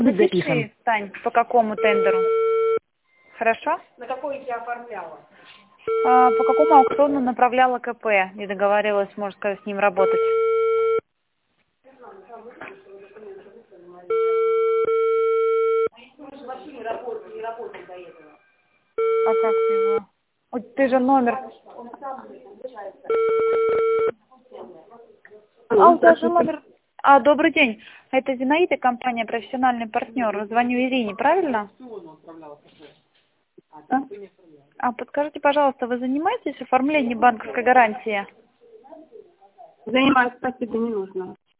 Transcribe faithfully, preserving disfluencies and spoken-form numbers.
Напиши, Тань, по какому тендеру. Хорошо? На какой я оформляла? А, по какому аукциону направляла КП и договаривалась, можно сказать, с ним работать? Мы же вообще не работали, не работали до этого. А как ты его? Ой, ты же номер... А, у тебя же номер... А, добрый день. Это Зинаида, компания «Профессиональный партнер». Звоню Ирине, правильно? Да? А подскажите, пожалуйста, вы занимаетесь оформлением банковской гарантии? Занимаюсь, спасибо, не нужно.